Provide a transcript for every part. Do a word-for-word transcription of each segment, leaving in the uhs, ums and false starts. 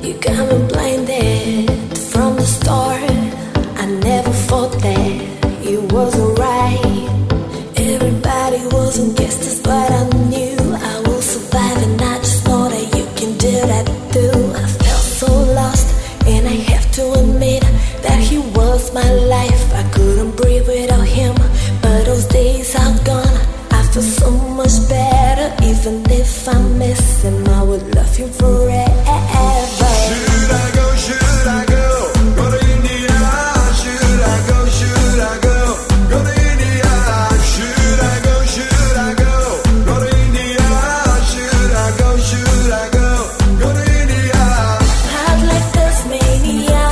You got me blinded from the start. I never thought that it was alright. Everybody was against us, but I knew I will survive, and I just know that you can do that too. I felt so lost, and I have to admit that he was my life. I couldn't breathe without him, but those days are gone. I feel so much better, even if I miss him. I would love him forever. Should I go, should I go? Go to India. Should I go, should I go? Go to India. Should I go, should I go? Go to India. Should I go, should I go? Go to India. Hot like Tasmania,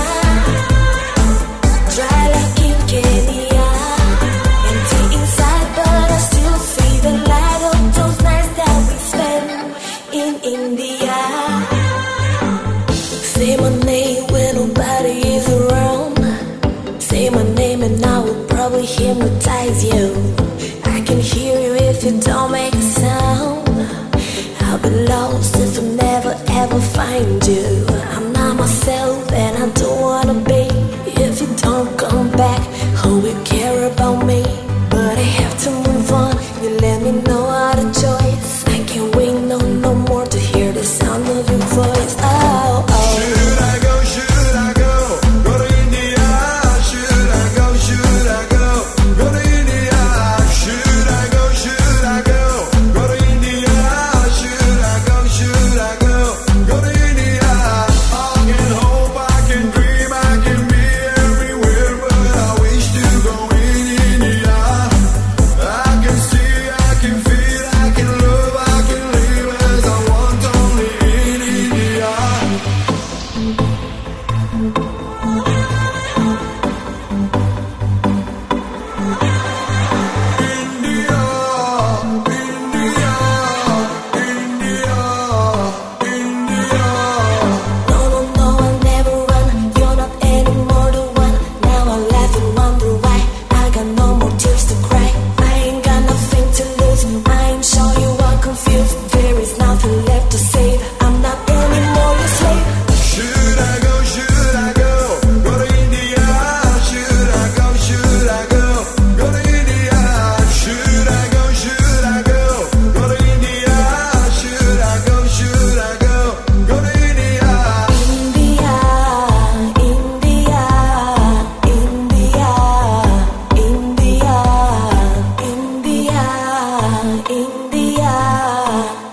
dry like in Kenya. Empty inside, but I still see the light of those nights that we spent in India. Say my name when nobody is around. Say my name and I will probably hypnotize you. I can hear you if you don't make a sound. I'll be lost if I never ever find you. I'm not myself and I don't wanna be if you don't come back. Who will care about me? But I have to move on. You let me know how to choice. I can't wait no no more to hear the sound of your voice. Oh, oh. Should I go, should I go? Go to India. Should I go, should I go? Go to India. Should I go, should I go? Go to India. Should I go, should I go? Go to India. I can hope, I can dream, I can be everywhere, but I wish to go in India. I can see, I can feel, I can love, I can live as I want, only in India. India, India, India, India. No, no, no, I'll never run. You're not anymore the one. Now I laugh and wonder why. I got no more tears to cry. I ain't got nothing to lose. I ain't sure you are confused. There is nothing left to say. I'm not anymore your slave. Should I go, should I go? Go to India. Should I go, should I go? Go to India. Should I go, should I go? Go to India. Should I go, should I go? Go to India. India, India, India, India, India, India.